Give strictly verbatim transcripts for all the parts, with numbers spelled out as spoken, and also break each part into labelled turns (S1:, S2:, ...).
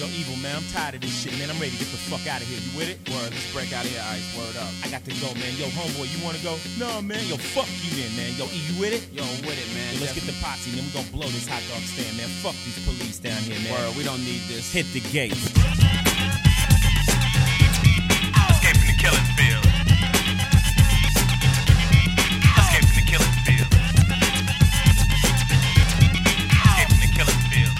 S1: Yo, Evil, man, I'm tired of this shit, man. I'm ready to get the fuck out of here. You with it?
S2: Word, let's break out of here, Ice. Word up.
S1: I got to go, man. Yo, homeboy, you wanna go? No, man. Yo, fuck you then, man. Yo, E, you with it?
S2: Yo, I'm with it, man.
S1: Yo, let's get the posse, man. We gonna blow this hot dog stand, man. Fuck these police down here, man.
S2: Word, we don't need this.
S1: Hit the gate.
S3: Escaping the killing field. Escaping the killing field. Escaping the killing field.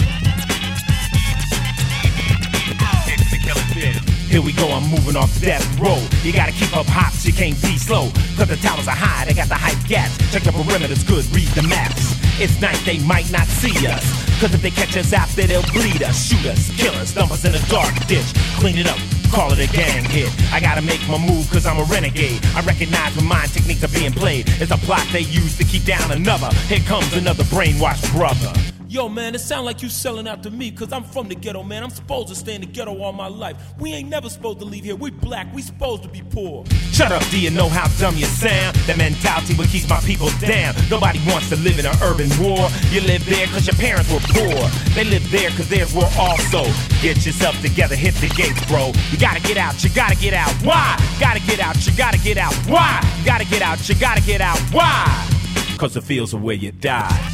S3: Escaping the killing field.
S1: Here we go, I'm moving off death row. You gotta keep up hops, you can't be slow. Cause the towers are high, they got the hype gas. Check the perimeters good, read the maps. It's night, they might not see us. Cause if they catch us after, they'll bleed us. Shoot us, kill us, dump us in a dark ditch. Clean it up, call it a gang hit. I gotta make my move cause I'm a renegade. I recognize when my techniques are being played. It's a plot they use to keep down another. Here comes another brainwashed brother. Yo, man, it sound like you selling out to me, cause I'm from the ghetto, man. I'm supposed to stay in the ghetto all my life. We ain't never supposed to leave here. We black, we supposed to be poor. Shut up, do you know how dumb you sound? That mentality what keeps my people down. Nobody wants to live in an urban war. You live there cause your parents were poor. They live there cause theirs were also. Get yourself together, hit the gates, bro. You gotta get out, you gotta get out. Why? Gotta get out, you gotta get out. Why? You gotta get out, you gotta get out. Why? Cause the fields are where you die.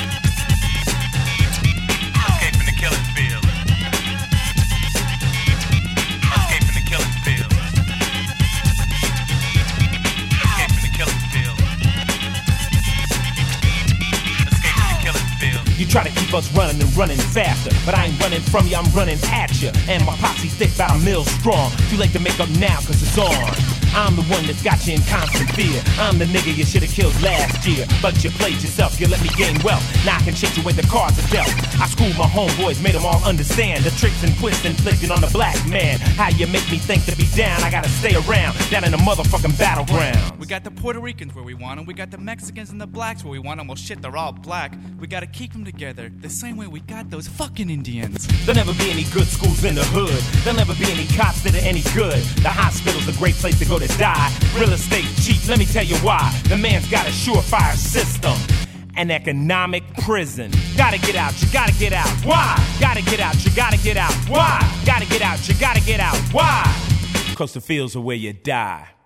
S1: You try to keep us running and running faster, but I ain't running from you, I'm running at you. And my posse's thick, about a mil strong. Too late to make up now, cause it's on. I'm the one that's got you in constant fear. I'm the nigga you should've killed last year. But you played yourself, you let me gain wealth. Now I can change the way the cards are dealt. I schooled my homeboys, made them all understand the tricks and twists inflicted on the black man. How you make me think to be down, I gotta stay around, down in the motherfucking battleground.
S4: We got the Puerto Ricans where we want them. We got the Mexicans and the blacks where we want them. Well, shit, they're all black. We gotta keep them together the same way we got those fucking Indians.
S1: There'll never be any good schools in the hood. There'll never be any cops that are any good. The hospital's a great place to go to die. Real estate cheap, let me tell you why. The man's got a surefire system. An economic prison. Gotta get out, you gotta get out. Why? Gotta get out, you gotta get out. Why? Gotta get out, you gotta get out. Why? Cause the fields are where you die.